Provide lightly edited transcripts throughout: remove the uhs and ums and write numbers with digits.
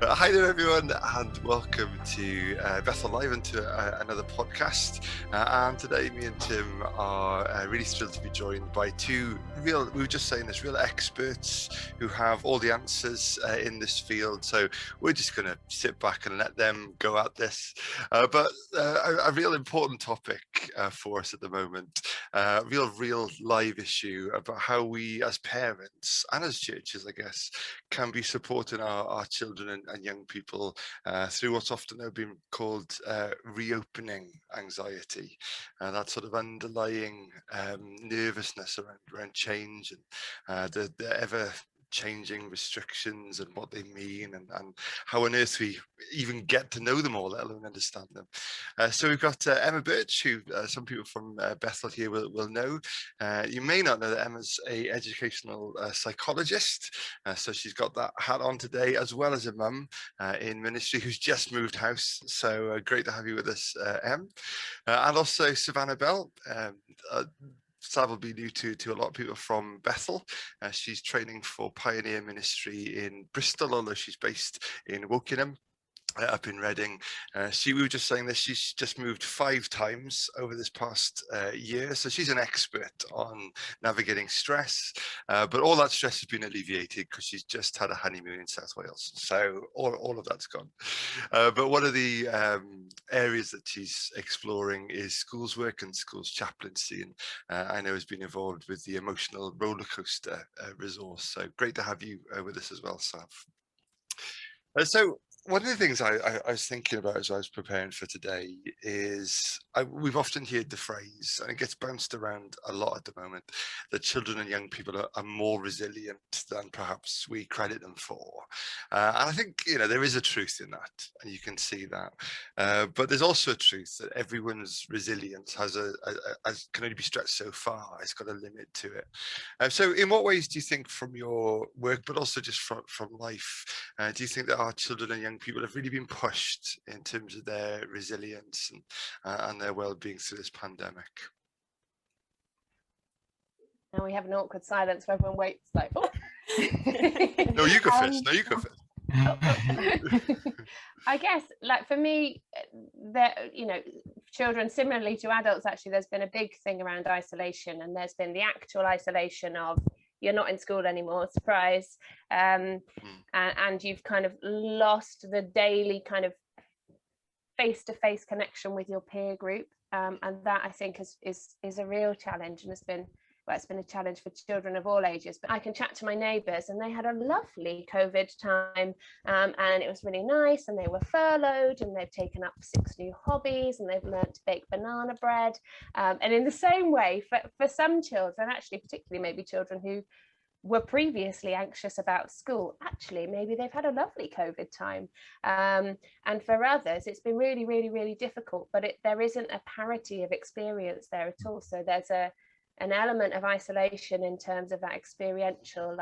Hi there, everyone, and welcome to Bethel Live and to another podcast. And today, me and Tim are really thrilled to be joined by two we were just saying this, real experts who have all the answers in this field. So we're just going to sit back and let them go at this. But a real important topic for us at the moment, real live issue about how we as parents and as churches, I guess, can be supporting our children and young people through what's often been called reopening anxiety, that sort of underlying nervousness around change and the ever changing restrictions and what they mean and how on earth we even get to know them all, let alone understand them. So we've got Emma Birch, who some people from Bethel here will know. You may not know that Emma's an educational psychologist, so she's got that hat on today, as well as a mum in ministry who's just moved house. So great to have you with us, Em. And also Savannah Bell. Sav will be new to a lot of people from Bethel. She's training for Pioneer Ministry in Bristol, although she's based in Wokingham. Up in Reading. We were just saying this, she's just moved 5 times over this past year, so she's an expert on navigating stress, but all that stress has been alleviated because she's just had a honeymoon in South Wales, so all of that's gone. But one of the areas that she's exploring is schools work and schools chaplaincy, and I know has been involved with the emotional rollercoaster resource, so great to have you with us as well, Sav. So one of the things I was thinking about as I was preparing for today is we've often heard the phrase, and it gets bounced around a lot at the moment, that children and young people are more resilient than perhaps we credit them for. And I think, there is a truth in that, and you can see that. But there's also a truth that everyone's resilience can only be stretched so far. It's got a limit to it. So in what ways do you think, from your work, but also just from life, do you think that our children and young people have really been pushed in terms of their resilience and their well-being through this pandemic? And we have an awkward silence where everyone waits like, oh. No, you go first. I guess, like, for me, children, similarly to adults, actually, there's been a big thing around isolation, and there's been the actual isolation of you're not in school anymore, surprise, and you've kind of lost the daily kind of face-to-face connection with your peer group, and that, I think, is a real challenge, and it's been a challenge for children of all ages. But I can chat to my neighbours, and they had a lovely COVID time, and it was really nice, and they were furloughed, and they've taken up 6 new hobbies, and they've learned to bake banana bread, and in the same way, for some children, actually particularly maybe children who were previously anxious about school, actually maybe they've had a lovely COVID time, and for others it's been really, really, really difficult. But there isn't a parity of experience there at all, so there's an element of isolation in terms of that experiential,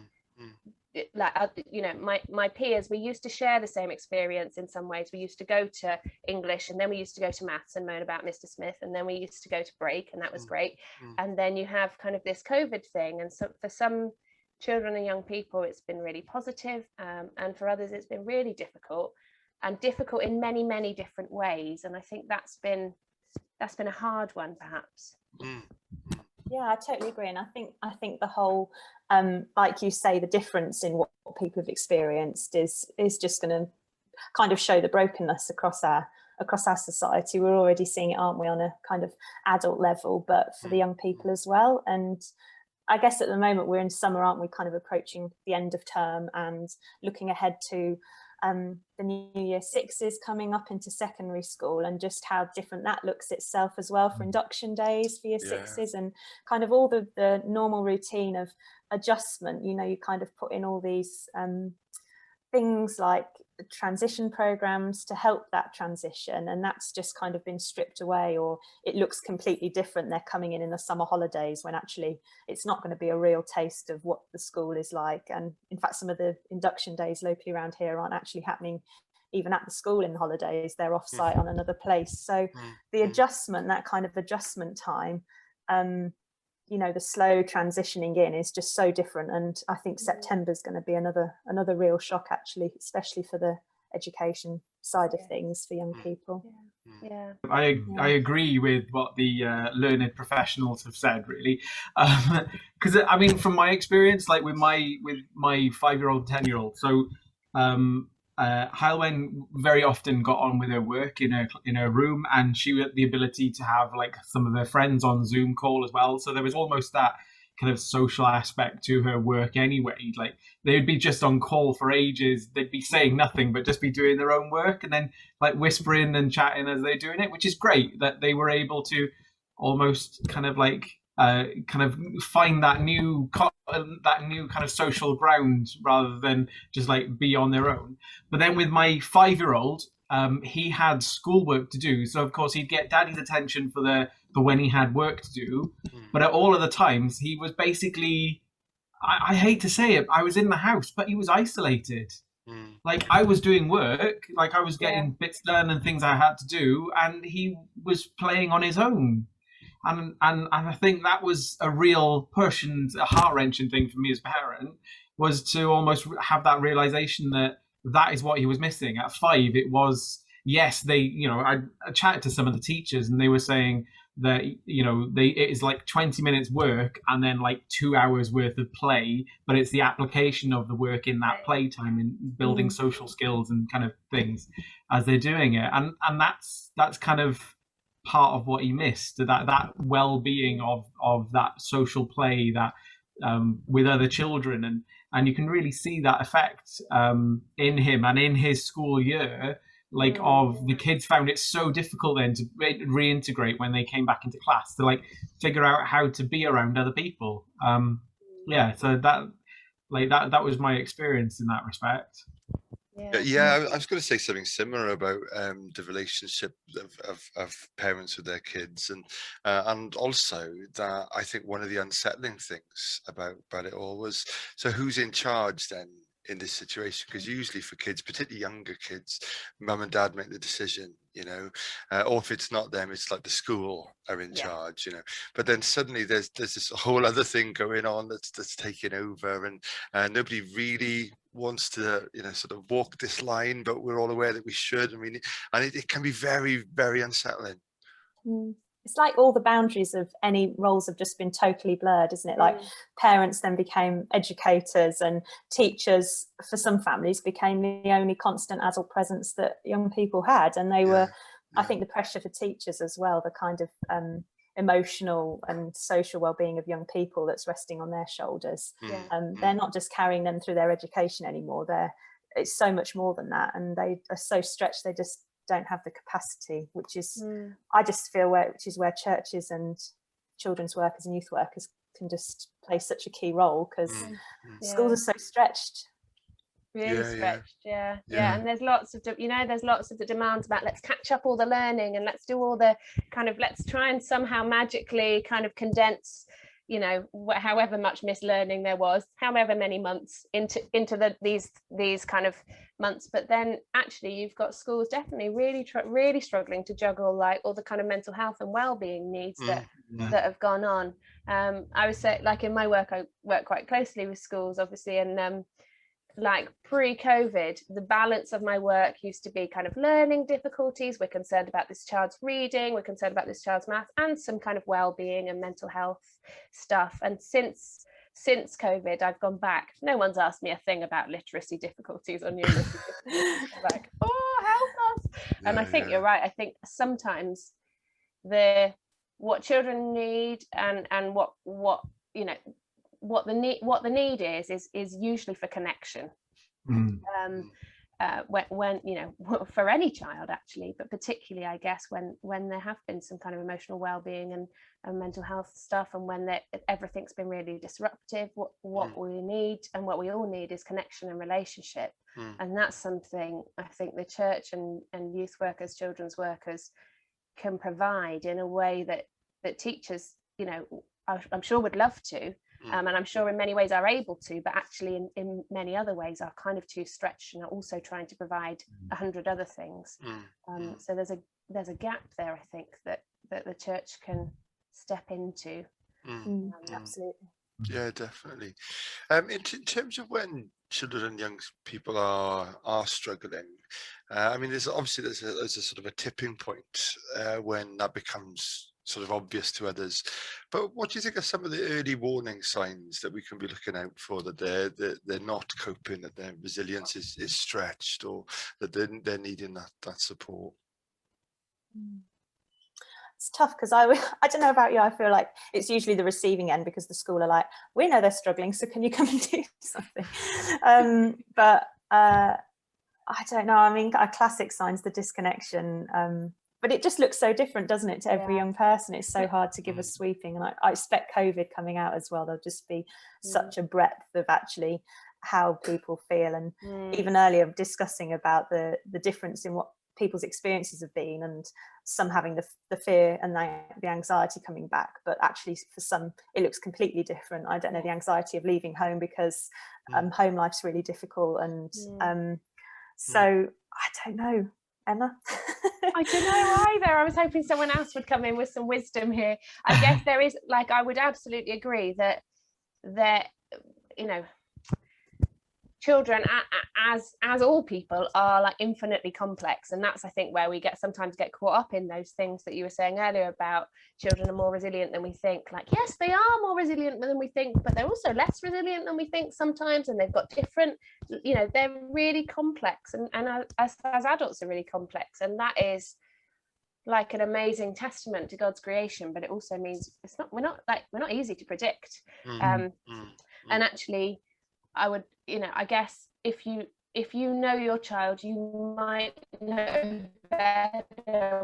my peers, we used to share the same experience in some ways. We used to go to English, and then we used to go to maths and moan about Mr. Smith, and then we used to go to break, and that was great. And then you have kind of this COVID thing, and so for some children and young people it's been really positive, and for others it's been really difficult in many, many different ways, and I think that's been a hard one, perhaps. Yeah, I totally agree, and I think the whole, like you say, the difference in what people have experienced is just going to kind of show the brokenness across our society. We're already seeing it, aren't we, on a kind of adult level, but for the young people as well. And I guess at the moment we're in summer, aren't we, kind of approaching the end of term and looking ahead to the new year 6s coming up into secondary school, and just how different that looks itself as well, for induction days for year 6s, and kind of all the normal routine of adjustment. You kind of put in all these things like transition programs to help that transition, and that's just kind of been stripped away, or it looks completely different. They're coming in the summer holidays when actually it's not going to be a real taste of what the school is like. And in fact, some of the induction days locally around here aren't actually happening even at the school in the holidays. They're off site on another place. So the adjustment, that kind of adjustment time, you know, the slow transitioning in is just so different. And I think September's going to be another real shock, actually, especially for the education side of things for young people. Yeah. I agree with what the learned professionals have said, really, because I mean, from my experience, like with my 5-year-old, 10-year-old, so Heilwen very often got on with her work in her room, and she had the ability to have like some of her friends on Zoom call as well. So there was almost that kind of social aspect to her work anyway. Like they would be just on call for ages, they'd be saying nothing but just be doing their own work, and then like whispering and chatting as they're doing it, which is great that they were able to almost kind of like kind of find that new kind of social ground rather than just like be on their own. But then with my 5-year-old, he had schoolwork to do, so of course he'd get daddy's attention for when he had work to do. But at all of the times, he was basically, I hate to say it, I was in the house, but he was isolated. Like I was doing work, like I was getting bits done and things I had to do, and he was playing on his own. And I think that was a real push and a heart-wrenching thing for me as a parent, was to almost have that realization that is what he was missing. At 5, it was, yes, I chatted to some of the teachers and they were saying that, it is like 20 minutes work and then like 2 hours worth of play, but it's the application of the work in that playtime and building social skills and kind of things as they're doing it. And that's kind of part of what he missed, that well-being of that social play, that with other children, and you can really see that effect in him and in his school year, like of the kids found it so difficult then to reintegrate when they came back into class, to like figure out how to be around other people. So that was my experience in that respect. Yeah, I was going to say something similar about the relationship of parents with their kids, and also that I think one of the unsettling things about it all was, so who's in charge then in this situation? Because usually for kids, particularly younger kids, mum and dad make the decision, or if it's not them, it's like the school are in charge, but then suddenly there's this whole other thing going on that's taking over, and nobody really wants to sort of walk this line, but we're all aware that we should. I mean, and it can be very, very unsettling. It's like all the boundaries of any roles have just been totally blurred, isn't it? Like parents then became educators, and teachers for some families became the only constant adult presence that young people had, and they were I think the pressure for teachers as well, the kind of emotional and social well-being of young people that's resting on their shoulders. They're not just carrying them through their education anymore, it's so much more than that, and they are so stretched they just don't have the capacity, which is I just feel which is where churches and children's workers and youth workers can just play such a key role, because schools are so stretched. Really stretched. And there's lots of the demands about let's catch up all the learning, and let's do all the kind of, let's try and somehow magically kind of condense however much mislearning there was, however many months into these kind of months. But then actually you've got schools definitely really struggling to juggle like all the kind of mental health and well-being needs that have gone on. I would say, like in my work, I work quite closely with schools obviously, and like pre-COVID, the balance of my work used to be kind of learning difficulties. We're concerned about this child's reading, we're concerned about this child's math, and some kind of well-being and mental health stuff. And since COVID, I've gone back. No one's asked me a thing about literacy difficulties or numeracy difficulties. Like, help us. And I think you're right. I think sometimes what children need and what the need is usually for connection. When for any child actually, but particularly I guess when there have been some kind of emotional well-being and mental health stuff, and when everything's been really disruptive, what we need and what we all need is connection and relationship. And that's something I think the church and youth workers, children's workers can provide in a way that teachers I'm sure would love to, and I'm sure in many ways are able to, but actually in many other ways are kind of too stretched and are also trying to provide 100 other things. So there's a gap there, I think, that the church can step into. Absolutely. Yeah, definitely. In terms of when children and young people are struggling, I mean, there's a sort of a tipping point when that becomes sort of obvious to others. But what do you think are some of the early warning signs that we can be looking out for, that they're not coping, that their resilience is stretched, or that they're needing that support? It's tough because I don't know about you, I feel like it's usually the receiving end, because the school are like, we know they're struggling, so can you come and do something? But I don't know. I mean, a classic sign's the disconnection, but it just looks so different, doesn't it, to every young person? It's so hard to give a sweeping, and I expect COVID coming out as well. There'll just be such a breadth of actually how people feel, and even earlier discussing about the difference in what people's experiences have been, and some having the fear and the anxiety coming back, but actually for some it looks completely different. I don't know, the anxiety of leaving home because home life's really difficult, and so I don't know, Emma. I don't know either. I was hoping someone else would come in with some wisdom here. I guess there is, like, I would absolutely agree that you know, children, as all people, are like infinitely complex, and that's, I think, where we sometimes get caught up in those things that you were saying earlier about children are more resilient than we think. Like, yes, they are more resilient than we think, but they're also less resilient than we think sometimes, and they've got different, you know, they're really complex, and as adults are really complex, and that is like an amazing testament to God's creation. But it also means we're not easy to predict. And actually, I would, you know, I guess if you know your child, you might know better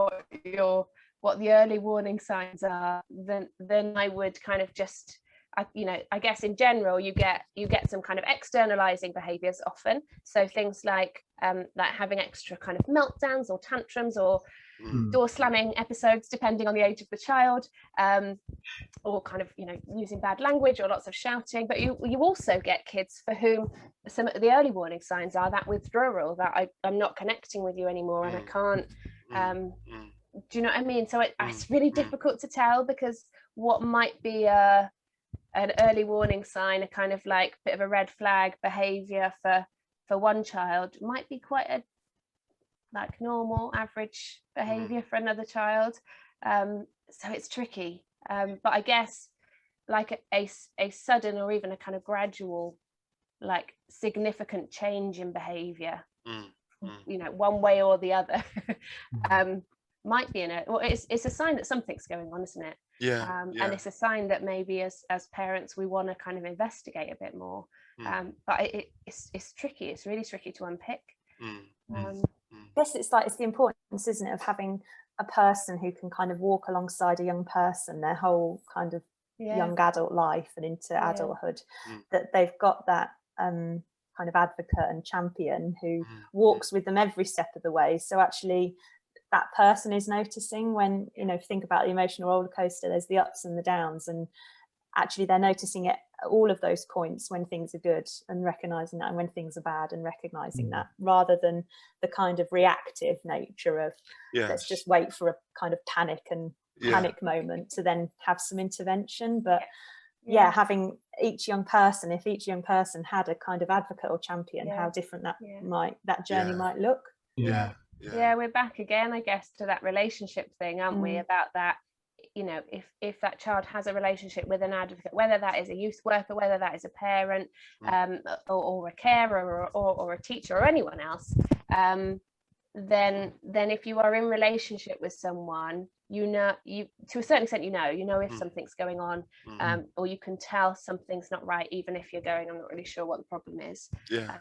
what the early warning signs are than I would kind of just, you know, I guess in general you get some kind of externalizing behaviors often. So things like having extra kind of meltdowns or tantrums, or door slamming episodes depending on the age of the child, or kind of, you know, using bad language or lots of shouting. But you also get kids for whom some of the early warning signs are that withdrawal, that I'm not connecting with you anymore, and I can't do you know what I mean? So it's really difficult to tell, because what might be an early warning sign, a kind of like bit of a red flag behavior for one child, might be quite a like normal average behavior for another child. So it's tricky, but I guess like a sudden or even a kind of gradual, like significant change in behavior, you know, one way or the other, might be it's a sign that something's going on, isn't it? And it's a sign that maybe as parents we want to kind of investigate a bit more, but it's tricky. It's really tricky to unpick. I guess it's the importance, isn't it, of having a person who can kind of walk alongside a young person their whole kind of young adult life and into adulthood, that they've got that kind of advocate and champion who walks with them every step of the way. So actually that person is noticing when, you know, think about the emotional roller coaster, there's the ups and the downs, and actually they're noticing it at all of those points when things are good and recognizing that, and when things are bad and recognizing that, rather than the kind of reactive nature of let's just wait for a kind of panic moment to then have some intervention. But having each young person, if each young person had a kind of advocate or champion, how different that journey might look. We're back again, I guess, to that relationship thing, aren't we, about that, you know, if that child has a relationship with an advocate, whether that is a youth worker, whether that is a parent, or a carer, or a teacher, or anyone else, then if you are in relationship with someone, you know, to a certain extent, you know if something's going on, or you can tell something's not right, even if you're going, I'm not really sure what the problem is.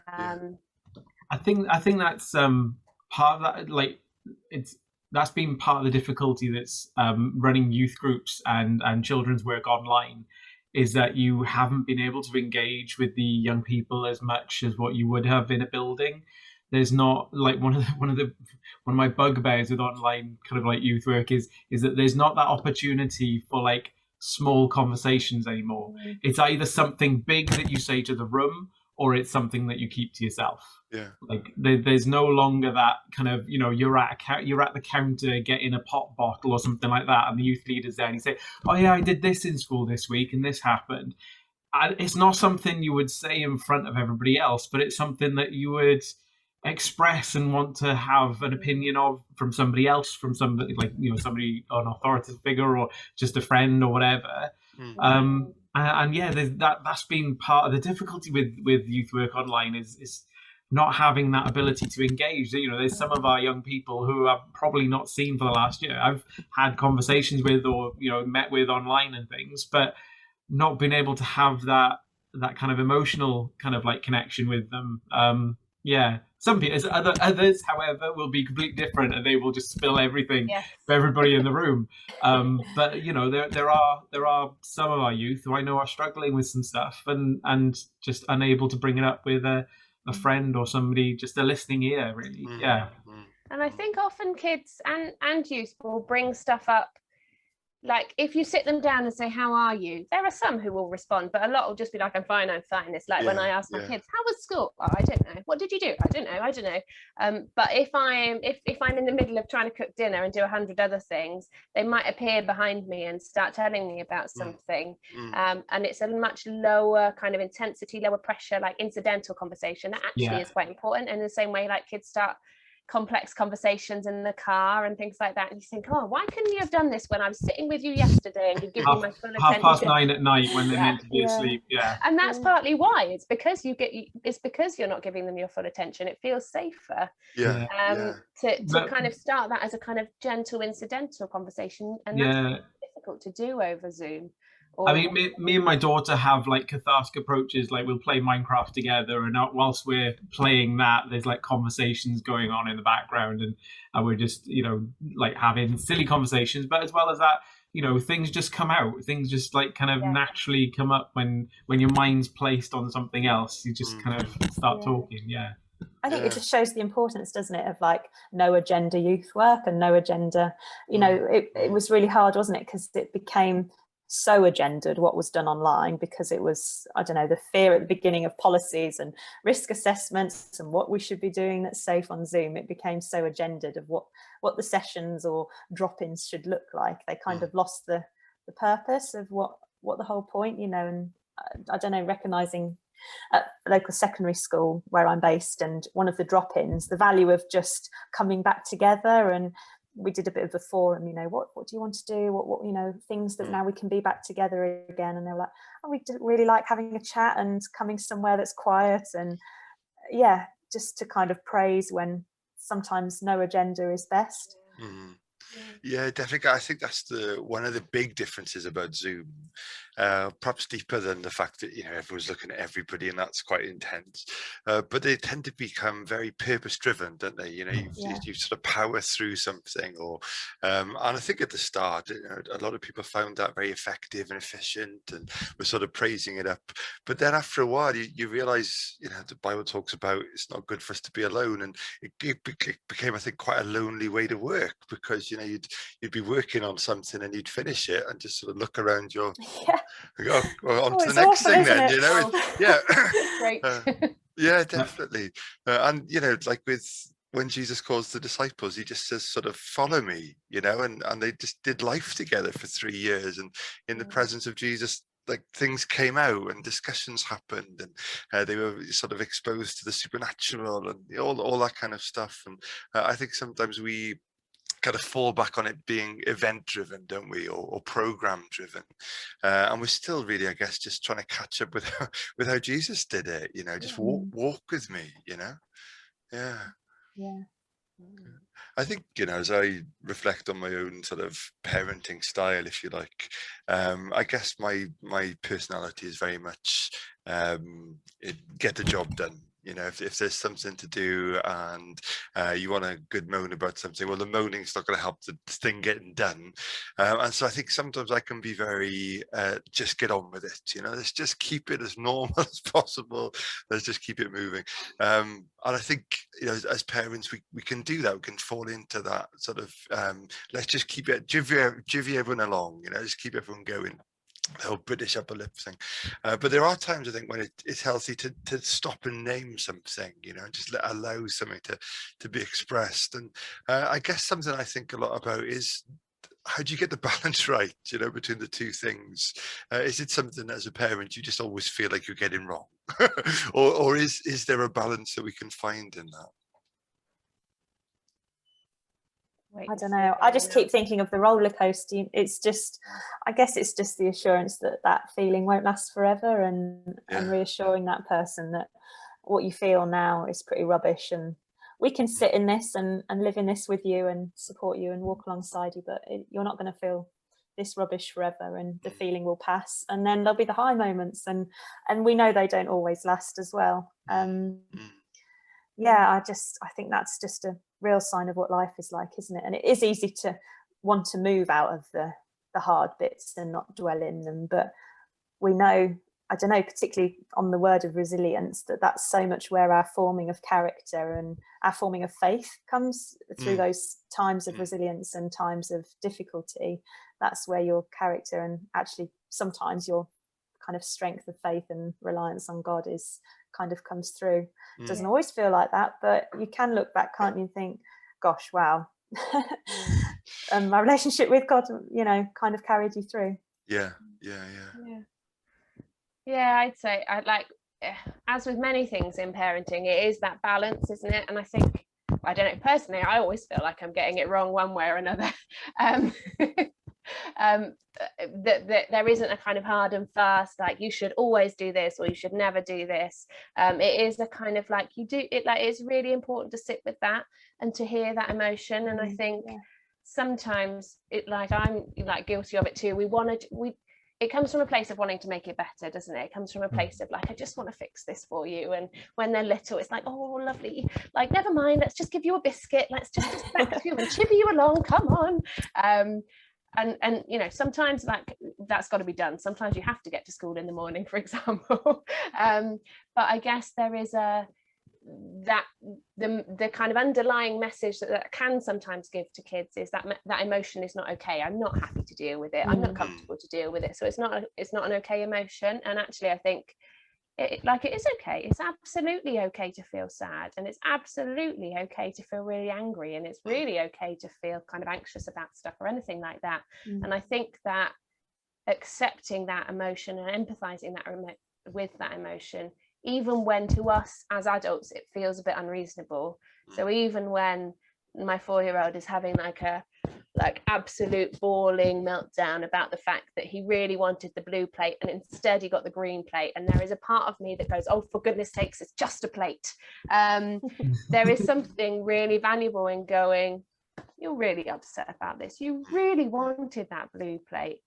I think that's part of that, like that's been part of the difficulty that's running youth groups and children's work online, is that you haven't been able to engage with the young people as much as what you would have in a building. There's not, like, one of my bugbears with online kind of like youth work is that there's not that opportunity for like small conversations anymore. It's either something big that you say to the room, or it's something that you keep to yourself. Yeah. Like there's no longer that kind of, you're at the counter getting a pop bottle or something like that, and the youth leader's there and you say, oh yeah, I did this in school this week and this happened. It's not something you would say in front of everybody else, but it's something that you would express and want to have an opinion of from somebody else, from somebody like, somebody, an authoritative figure or just a friend or whatever. And yeah, that's been part of the difficulty with youth work online is not having that ability to engage. There's some of our young people who I've probably not seen for the last year. I've had conversations with or met with online and things, but not been able to have that kind of emotional kind of like connection with them. Some people, others, however, will be completely different, and they will just spill everything for everybody in the room. But there are some of our youth who I know are struggling with some stuff and just unable to bring it up with a friend or somebody, just a listening ear, really. And I think often kids and youth will bring stuff up. Like if you sit them down and say, how are you? There are some who will respond, but a lot will just be like, I'm fine. It's like when I ask my kids, how was school? Oh, I don't know. What did you do? I don't know. But if I'm in the middle of trying to cook dinner and do 100 other things, they might appear behind me and start telling me about something. And it's a much lower kind of intensity, lower pressure, like incidental conversation. That actually is quite important. And in the same way, like kids start complex conversations in the car and things like that, and you think, oh, why couldn't you have done this when I was sitting with you yesterday and you give me my full attention? 9:30 at night when they're meant to be asleep. And that's partly why. It's because you're not giving them your full attention. It feels safer to kind of start that as a kind of gentle incidental conversation, and that's difficult to do over Zoom. I mean, me and my daughter have like cathartic approaches. Like we'll play Minecraft together, and whilst we're playing that, there's like conversations going on in the background, and we're just like having silly conversations. But as well as that, things just come out. Things just like kind of naturally come up when your mind's placed on something else. You just kind of start talking. I think it just shows the importance, doesn't it, of like no agenda youth work and no agenda. It was really hard, wasn't it? Because it became so agendaed what was done online, because it was, I don't know, the fear at the beginning of policies and risk assessments and what we should be doing that's safe on Zoom. It became so agendaed of what the sessions or drop-ins should look like. They kind of lost the purpose of what the whole point, and I don't know, recognising at a local secondary school where I'm based, and one of the drop-ins, the value of just coming back together. And we did a bit of a forum, what do you want to do? What things that now we can be back together again. And they were like, oh, we really like having a chat and coming somewhere that's quiet. And just to kind of praise when sometimes no agenda is best. Yeah, definitely. I think that's one of the big differences about Zoom, perhaps deeper than the fact that everyone's looking at everybody, and that's quite intense. But they tend to become very purpose-driven, don't they? You sort of power through something, and I think at the start, a lot of people found that very effective and efficient, and were sort of praising it up. But then after a while, you realise, the Bible talks about it's not good for us to be alone, and it became, I think, quite a lonely way to work, because you'd be working on something and you'd finish it and just sort of look around your go on to the next thing then, Great. Definitely. And like when Jesus calls the disciples, he just says sort of follow me, and they just did life together for 3 years, and in the presence of Jesus, like things came out and discussions happened, and they were sort of exposed to the supernatural and all that kind of stuff. And I think sometimes we kind of fall back on it being event driven, don't we, or program driven, and we're still really, I guess, just trying to catch up with how Jesus did it. Just walk with me. I think as I reflect on my own sort of parenting style, if you like, I guess my personality is very much get the job done. If there's something to do and you want a good moan about something, well, the moaning's not going to help the thing getting done. And so I think sometimes I can be very, just get on with it. Let's just keep it as normal as possible. Let's just keep it moving. And I think, as parents, we can do that. We can fall into that sort of, let's just keep it, jivvy everyone along, just keep everyone going. the whole British upper lip thing. But there are times, I think, when it's healthy to stop and name something, you know, just allow something to be expressed. And I guess something I think a lot about is, how do you get the balance right, you know, between the two things? Is it something as a parent you just always feel like you're getting wrong? or is there a balance that we can find in that? I don't know. I just keep thinking of the roller coaster. It's just, I guess it's just the assurance that that feeling won't last forever, and reassuring that person that what you feel now is pretty rubbish, and we can sit in this and live in this with you and support you and walk alongside you, but you're not going to feel this rubbish forever, and the feeling will pass, and then there'll be the high moments, and we know they don't always last as well. I think that's just a real sign of what life is like, isn't it? And it is easy to want to move out of the hard bits and not dwell in them, but we know, I don't know, particularly on the word of resilience, that's so much where our forming of character and our forming of faith comes through those times of resilience and times of difficulty. That's where your character, and actually sometimes your kind of strength of faith and reliance on God is kind of comes through. It doesn't always feel like that, but you can look back, can't you, and think, gosh, wow, my relationship with God, you know, kind of carried you through. Yeah, I'd say, as with many things in parenting, it is that balance, isn't it? And I think, I don't know, personally, I always feel like I'm getting it wrong one way or another. That there isn't a kind of hard and fast, like you should always do this or you should never do this. It is a kind of like, you do it, like it's really important to sit with that and to hear that emotion. And I think sometimes it, like I'm like guilty of it too, it comes from a place of wanting to make it better, doesn't it? It comes from a place of like, I just want to fix this for you. And when they're little, it's like, oh, lovely, like, never mind, let's just give you a biscuit, let's just distract you and chivvy you along, come on. And you know, sometimes like that's got to be done. Sometimes you have to get to school in the morning, for example. But I guess there is the kind of underlying message that can sometimes give to kids is that emotion is not okay. I'm not happy to deal with it. I'm not comfortable to deal with it. So it's not an okay emotion. And actually, I think it is okay. It's absolutely okay to feel sad, and it's absolutely okay to feel really angry, and it's really okay to feel kind of anxious about stuff or anything like that. And I think that accepting that emotion and empathizing with that emotion, even when to us as adults it feels a bit unreasonable. So even when my 4-year-old is having like absolute bawling meltdown about the fact that he really wanted the blue plate and instead he got the green plate, and there is a part of me that goes, oh, for goodness sakes, it's just a plate. There is something really valuable in going, you're really upset about this, you really wanted that blue plate.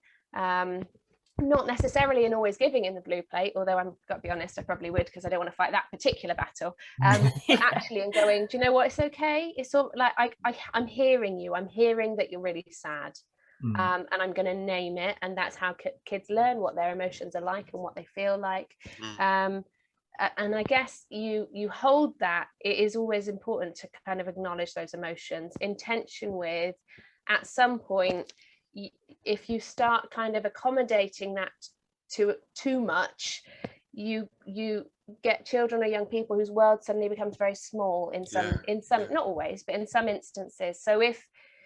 Not necessarily in always giving in the blue plate, although I'm got to be honest, I probably would, because I don't want to fight that particular battle. But actually, in going, do you know what? It's okay. It's all like I'm hearing you. I'm hearing that you're really sad, and I'm going to name it. And that's how kids learn what their emotions are like and what they feel like. And I guess you hold that. It is always important to kind of acknowledge those emotions in tension with, at some point, if you start kind of accommodating that too much, you get children or young people whose world suddenly becomes very small in some not always, but in some instances. So if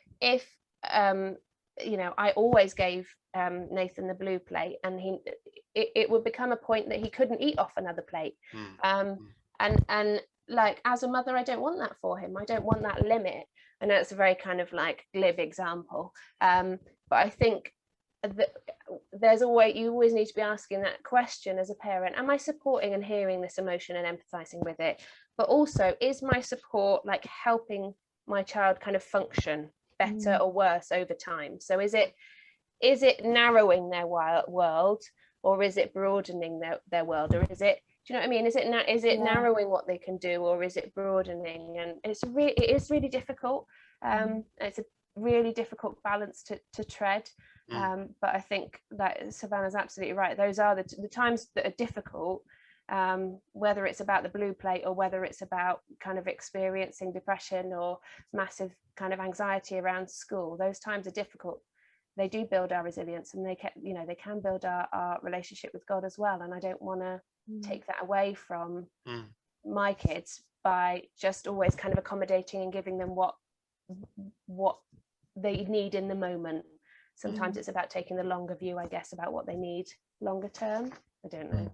you know, I always gave Nathan the blue plate, and it would become a point that he couldn't eat off another plate. And like, as a mother, I don't want that for him. I don't want that limit. I know it's a very kind of like glib example, but I think that you always need to be asking that question as a parent: am I supporting and hearing this emotion and empathizing with it? But also, is my support like helping my child kind of function better or worse over time? So is it narrowing their world, or is it broadening their world, or is it, do you know what I mean? Is it narrowing what they can do, or is it broadening? And it is really difficult. It's a really difficult balance to tread. But I think that Savannah's absolutely right. Those are the times that are difficult, whether it's about the blue plate or whether it's about kind of experiencing depression or massive kind of anxiety around school. Those times are difficult. they do build our resilience, and they can build our relationship with God as well. And I don't want to take that away from my kids by just always kind of accommodating and giving them what they need in the moment. Sometimes it's about taking the longer view, I guess, about what they need longer term. I don't know.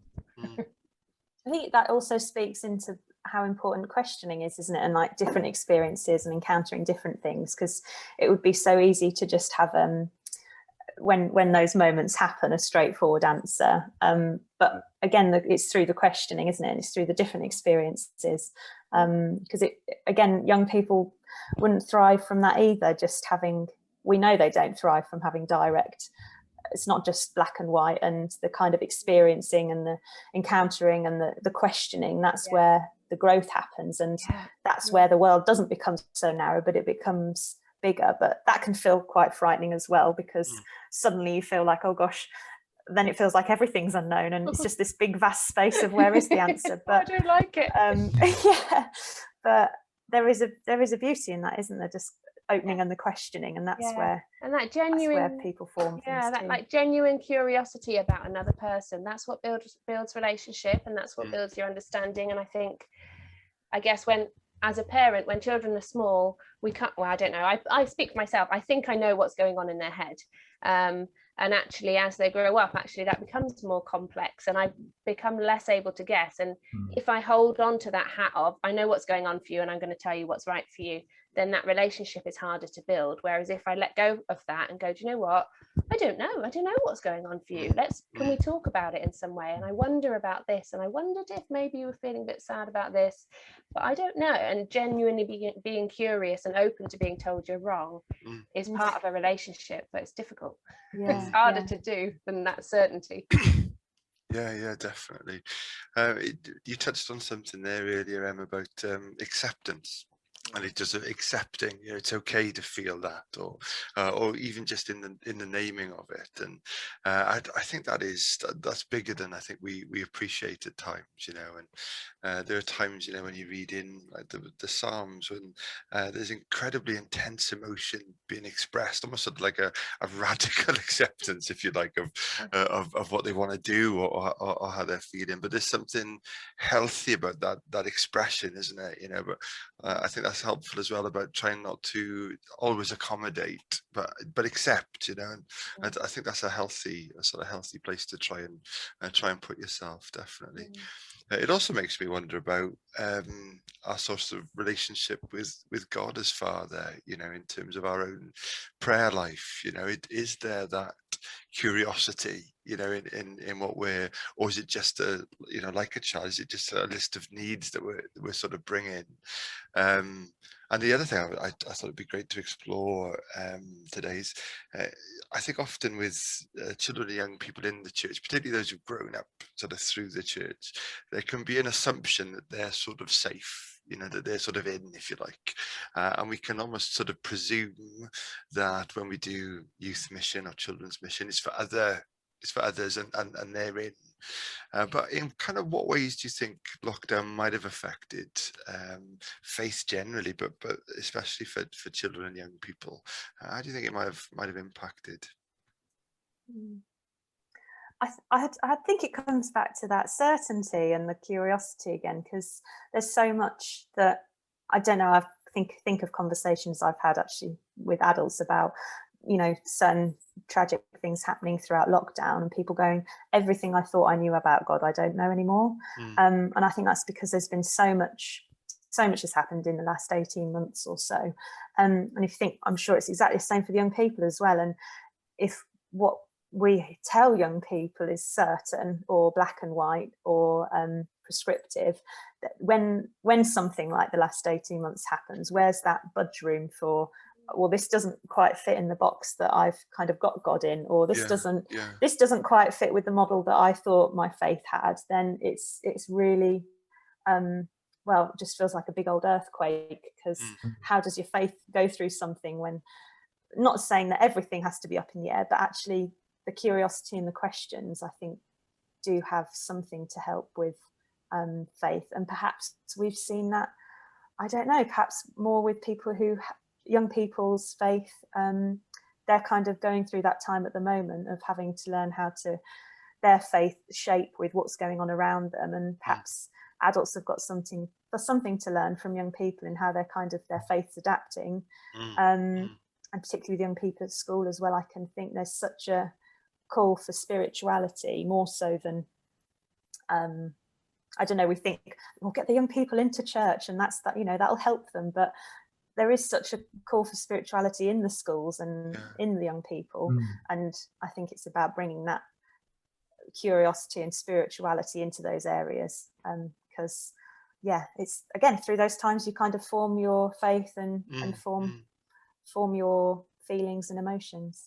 I think that also speaks into how important questioning is, isn't it? And like different experiences and encountering different things, because it would be so easy to just have when those moments happen, a straightforward answer. But again, it's through the questioning, isn't it? And it's through the different experiences. Because again, young people wouldn't thrive from that either. Just having, we know they don't thrive from having direct. It's not just black and white, and the kind of experiencing and the encountering and the questioning. That's where the growth happens, and that's where the world doesn't become so narrow, but it becomes bigger. But that can feel quite frightening as well, because suddenly you feel like, oh gosh, then it feels like everything's unknown, and it's just this big vast space of where is the answer. But I don't like it. Yeah, but there is a beauty in that, isn't there? Just opening and the questioning, and that's where, and that genuine, that's where people form things that too. like genuine curiosity about another person. That's what builds relationship, and that's what builds your understanding. And I guess when, as a parent, when children are small, we can't, well, I don't know, I speak for myself, I think I know what's going on in their head, and actually as they grow up, actually that becomes more complex, and I become less able to guess. And if I hold on to that hat of, I know what's going on for you and I'm going to tell you what's right for you, then that relationship is harder to build. Whereas if I let go of that and go, do you know what, I don't know what's going on for you, can we talk about it in some way, and I wonder about this, and I wondered if maybe you were feeling a bit sad about this, but I don't know, and genuinely being curious and open to being told you're wrong is part of a relationship, but it's difficult. It's harder to do than that certainty. Yeah, definitely. You touched on something there earlier, Em, about acceptance. And it's just accepting, it's okay to feel that, or even just in the naming of it. And I think that's bigger than I think we appreciate at times, and there are times, when you read in like the Psalms, when there's incredibly intense emotion being expressed, almost sort of like a radical acceptance, if you like, of what they want to do or how they're feeling. But there's something healthy about that expression, isn't it? But I think that's helpful as well, about trying not to always accommodate, but accept, and I think that's a sort of healthy place to try and put yourself, definitely. It also makes me wonder about our sort of relationship with God as Father, in terms of our own prayer life. Is there that curiosity, in what or is it just like a child, is it just a list of needs that we're sort of bringing? And the other thing I thought it'd be great to explore today is, I think often with children and young people in the church, particularly those who've grown up sort of through the church, there can be an assumption that they're sort of safe, that they're sort of in, if you like. And we can almost sort of presume that when we do youth mission or children's mission, it's for others and they're in. But in kind of what ways do you think lockdown might have affected faith generally, but especially for children and young people? How do you think it might have impacted? I think it comes back to that certainty and the curiosity again, because there's so much that, I don't know, I think of conversations I've had actually with adults about, certain tragic things happening throughout lockdown, and people going, everything I thought I knew about God, I don't know anymore. And I think that's because there's been so much has happened in the last 18 months or so. And if you think, I'm sure it's exactly the same for the young people as well. And if what we tell young people is certain or black and white or prescriptive, that when something like the last 18 months happens, where's that budge room for, well, this doesn't quite fit in the box that I've kind of got God in, or this doesn't quite fit with the model that I thought my faith had, then it's really well, it just feels like a big old earthquake, because how does your faith go through something when, not saying that everything has to be up in the air, but actually the curiosity and the questions, I think, do have something to help with faith. And perhaps we've seen that, I don't know, perhaps more with people young people's faith they're kind of going through that time at the moment of having to learn how to their faith shape with what's going on around them, and perhaps adults have got something to learn from young people in how they're kind of their faith's adapting. And particularly with young people at school as well, I can think there's such a call for spirituality, more so than I don't know, we think we'll get the young people into church and that's that, you know, that'll help them, but there is such a call for spirituality in the schools and in the young people, and I think it's about bringing that curiosity and spirituality into those areas, because it's again through those times you kind of form your faith and form your feelings and emotions.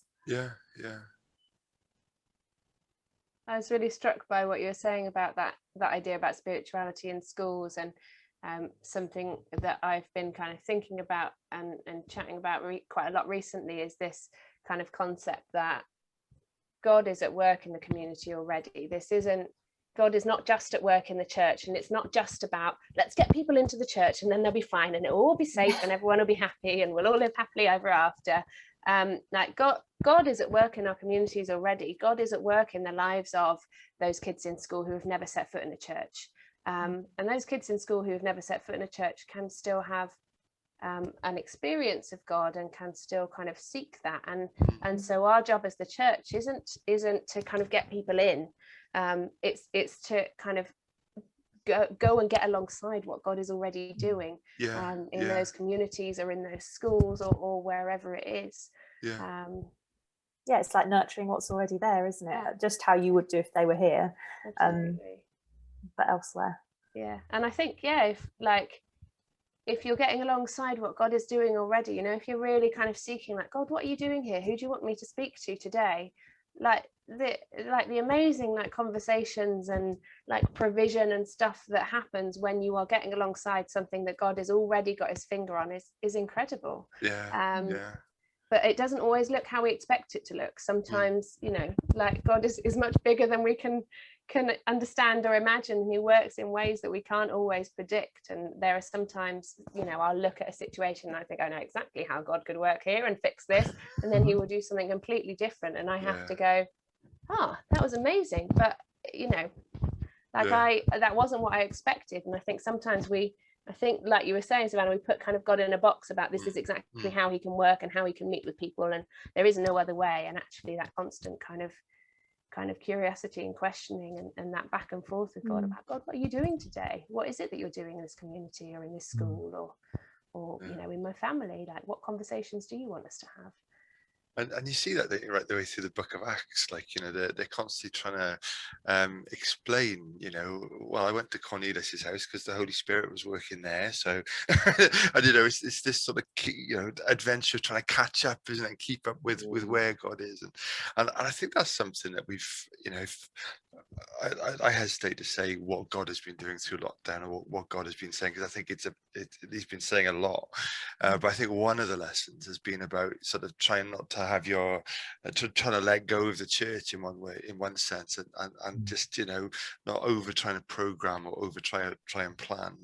I was really struck by what you were saying about that idea about spirituality in schools, and something that I've been kind of thinking about and chatting about quite a lot recently is this kind of concept that God is at work in the community already. God is not just at work in the church, and it's not just about let's get people into the church and then they'll be fine and it'll all be safe and everyone will be happy and we'll all live happily ever after. Like God is at work in our communities already. God is at work in the lives of those kids in school who have never set foot in a church. And those kids in school who have never set foot in a church can still have an experience of God and can still kind of seek that. And so our job as the church isn't to kind of get people in. It's to kind of go and get alongside what God is already doing in those communities or in those schools or wherever it is. It's like nurturing what's already there, isn't it? Just how you would do if they were here, but elsewhere. And I think if you're getting alongside what God is doing already, you know, if you're really kind of seeking like, God, what are you doing here? Who do you want me to speak to today? Like the amazing like conversations and like provision and stuff that happens when you are getting alongside something that God has already got his finger on is incredible. But it doesn't always look how we expect it to look. Sometimes, you know, like God is much bigger than we can understand or imagine, and he works in ways that we can't always predict. And there are sometimes, you know, I'll look at a situation and I think I know exactly how God could work here and fix this, and then he will do something completely different and I have to go, that was amazing, but you know, like that wasn't what I expected. And I think sometimes I think like you were saying, Savannah, we put kind of God in a box about this is exactly how he can work and how he can meet with people, and there is no other way. And actually that constant kind of curiosity and questioning and that back and forth with God about, God, what are you doing today? What is it that you're doing in this community or in this school or you know, in my family? Like, what conversations do you want us to have? And you see that right the way through the book of Acts, like, you know, they're constantly trying to explain, you know, well, I went to Cornelius's house because the Holy Spirit was working there. So, and, you know, it's this sort of, you know, adventure trying to catch up, isn't it? And keep up with where God is. And I think that's something that we've, you know, I hesitate to say what God has been doing through lockdown or what God has been saying, because I think he's been saying a lot. But I think one of the lessons has been about sort of trying not to have trying to let go of the church in one sense, and just, you know, not over trying to program or over try and plan.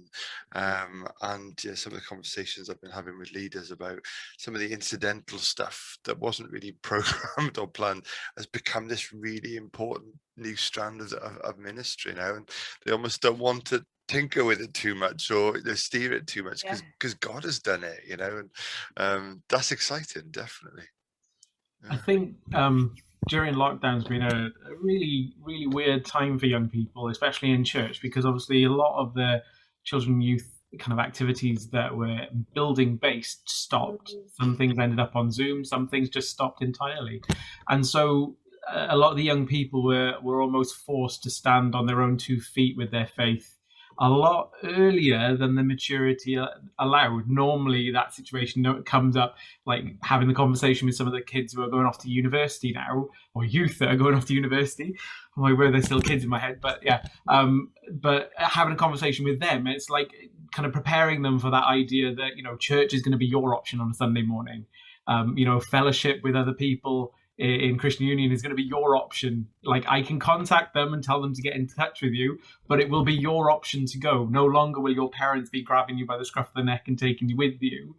And some of the conversations I've been having with leaders about some of the incidental stuff that wasn't really programmed or planned has become this really important new strand of ministry now, and they almost don't want to tinker with it too much or steer it too much because God has done it, you know, and that's exciting, definitely. I think during lockdown has been a really, really weird time for young people, especially in church, because obviously a lot of the children and youth kind of activities that were building based stopped. Some things ended up on Zoom, some things just stopped entirely. And so a lot of the young people were almost forced to stand on their own 2 feet with their faith a lot earlier than the maturity allowed. Normally that situation comes up like having the conversation with some of the kids who are going off to university now, or youth that are going off to university. I'm like, where they're still kids in my head, but but having a conversation with them, it's like kind of preparing them for that idea that, you know, church is going to be your option on a Sunday morning. You know, fellowship with other people in Christian Union is going to be your option. Like, I can contact them and tell them to get in touch with you, but it will be your option to go. No longer will your parents be grabbing you by the scruff of the neck and taking you with you.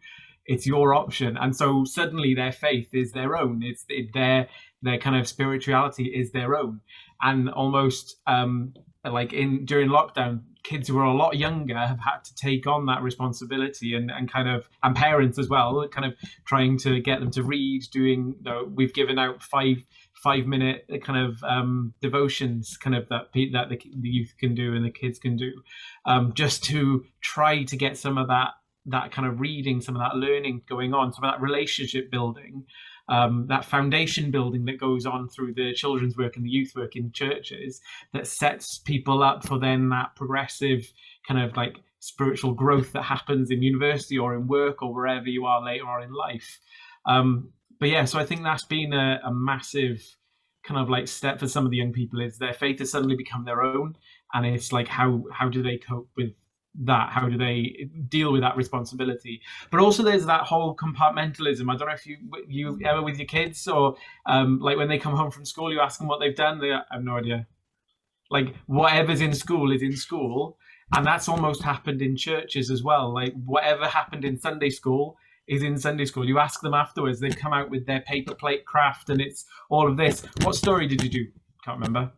it's your option. And so suddenly their faith is their own. Their kind of spirituality is their own. And almost like during lockdown, kids who are a lot younger have had to take on that responsibility, and parents as well, kind of trying to get them to read, we've given out 5-minute kind of devotions kind of that the youth can do and the kids can do, just to try to get some of that kind of reading, some of that learning going on, some of that relationship building, that foundation building that goes on through the children's work and the youth work in churches, that sets people up for then that progressive kind of like spiritual growth that happens in university or in work or wherever you are later on in life. But yeah, so I think that's been a massive kind of like step for some of the young people, is their faith has suddenly become their own. And it's like, how do they cope with that? How do they deal with that responsibility? But also there's that whole compartmentalism. I don't know if you ever with your kids, or like when they come home from school, you ask them what they've done, they have no idea. Like whatever's in school is in school. And that's almost happened in churches as well. Like whatever happened in Sunday school is in Sunday school. You ask them afterwards, they've come out with their paper plate craft and it's all of this. What story did you do? Can't remember.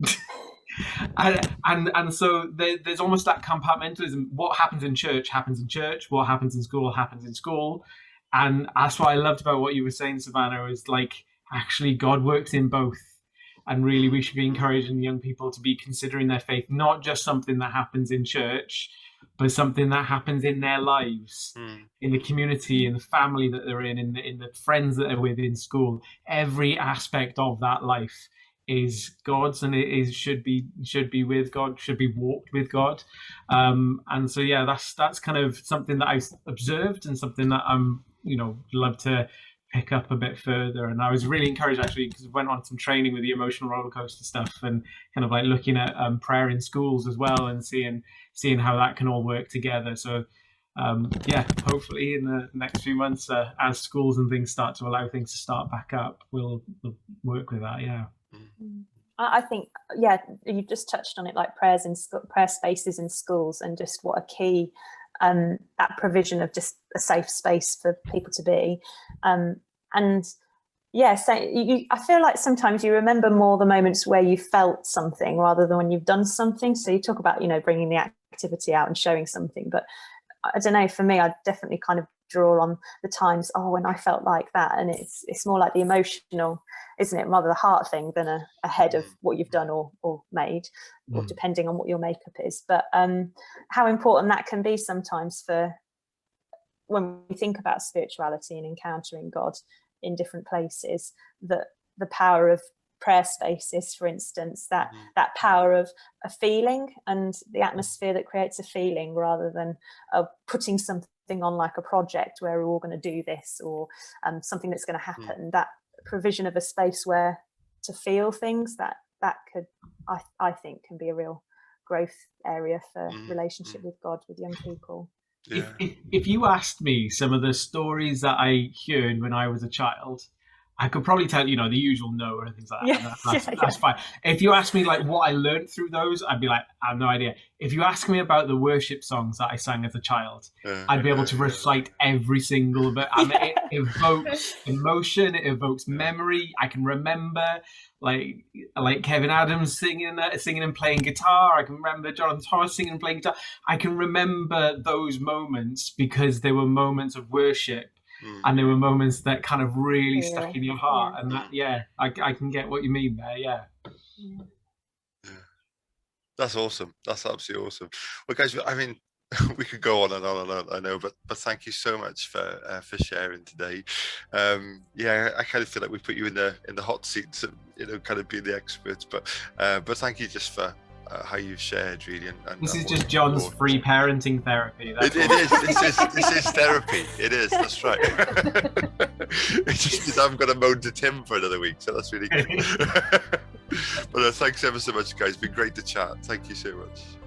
And so there's almost that compartmentalism. What happens in church happens in church. What happens in school happens in school. And that's what I loved about what you were saying, Savannah, is like, actually God works in both. And really we should be encouraging young people to be considering their faith not just something that happens in church, but something that happens in their lives, in the community, in the family that they're in the friends that they're with in school. Every aspect of that life is God's, and it should be with God, should be walked with God. And so yeah, that's kind of something that I've observed and something that I'm love to pick up a bit further. And I was really encouraged actually, because I went on some training with the emotional roller coaster stuff and kind of like looking at prayer in schools as well, and seeing how that can all work together. So yeah, hopefully in the next few months, as schools and things start to allow things to start back up, we'll work with that. Yeah. I think, yeah, you just touched on it, like prayer spaces in schools, and just what a key that provision of just a safe space for people to be. And yeah, so I feel like sometimes you remember more the moments where you felt something rather than when you've done something. So you talk about, bringing the activity out and showing something, but I don't know, for me, I definitely kind of draw on the times, when I felt like that. And it's more like the emotional, isn't it, rather the heart thing than a head of what you've done or made, or depending on what your makeup is. But how important that can be sometimes for when we think about spirituality and encountering God in different places, that the power of prayer spaces, for instance, that power of a feeling and the atmosphere that creates a feeling, rather than putting something on like a project where we're all going to do this, or something that's going to happen. That provision of a space where to feel things, that could, I think, can be a real growth area for relationship with God with young people. Yeah. If you asked me some of the stories that I heard when I was a child, I could probably tell, the usual no and things like that. That's fine. If you ask me like what I learned through those, I'd be like, I have no idea. If you ask me about the worship songs that I sang as a child, I'd be able to recite every single bit. I mean, it evokes emotion, it evokes memory. I can remember like Kevin Adams singing and playing guitar. I can remember Jonathan Thomas singing and playing guitar. I can remember those moments because they were moments of worship. And there were moments that kind of really stuck in your heart, and that, I can get what you mean there. Yeah. That's awesome. That's absolutely awesome. Well, guys, I mean, we could go on and on and on, I know, but thank you so much for sharing today. I kind of feel like we put you in the hot seat to kind of be the experts, but thank you just for how you've shared, really. And this is just John's free parenting therapy. It is. This is therapy. It is. That's right. It's just I haven't got to moan to Tim for another week, so that's really good. But thanks ever so much, guys. It's been great to chat. Thank you so much.